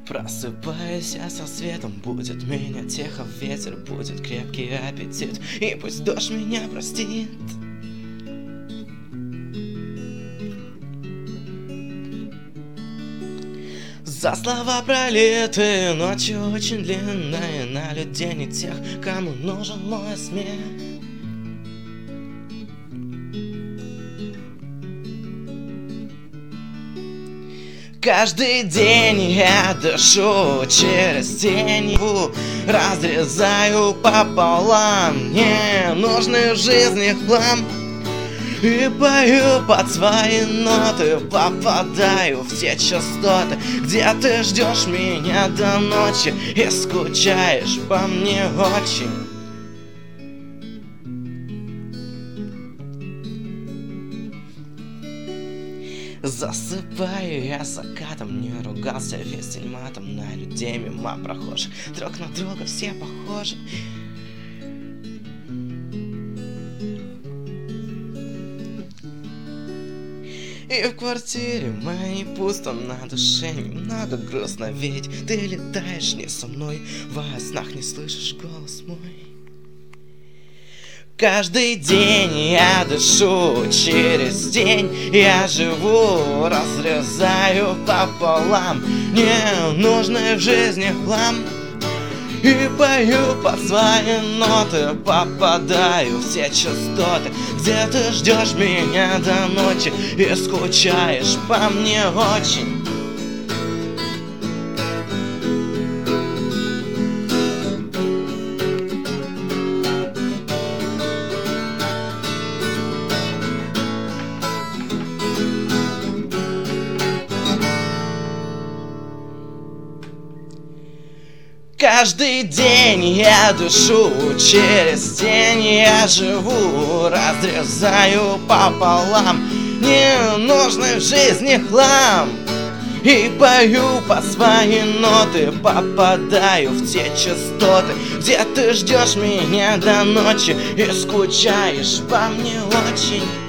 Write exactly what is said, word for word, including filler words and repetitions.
Просыпаюсь я со светом, будет меня тихо ветер, будет крепкий аппетит, и пусть дождь меня простит. За слова пролитые ночью очень длинные, на людей не тех, кому нужен мой смех. Каждый день я дышу через тень, разрезаю пополам ненужный в жизни хлам. И пою под свои ноты, попадаю в те частоты, где ты ждешь меня до ночи и скучаешь по мне очень. Засыпаю я закатом, не ругался весь день матом, на людей мимо прохожих, друг на друга все похожи. И в квартире моей пусто на душе, немного грустно, ведь ты летаешь не со мной, во снах не слышишь голос мой. Каждый день я дышу через день, я живу, разрезаю пополам ненужный в жизни хлам. И пою под свои ноты, попадаю в все частоты, где ты ждешь меня до ночи и скучаешь по мне очень. Каждый день я дышу через день, я живу, разрезаю пополам ненужный в жизни хлам. И пою под свои ноты, попадаю в те частоты, где ты ждешь меня до ночи и скучаешь по мне очень.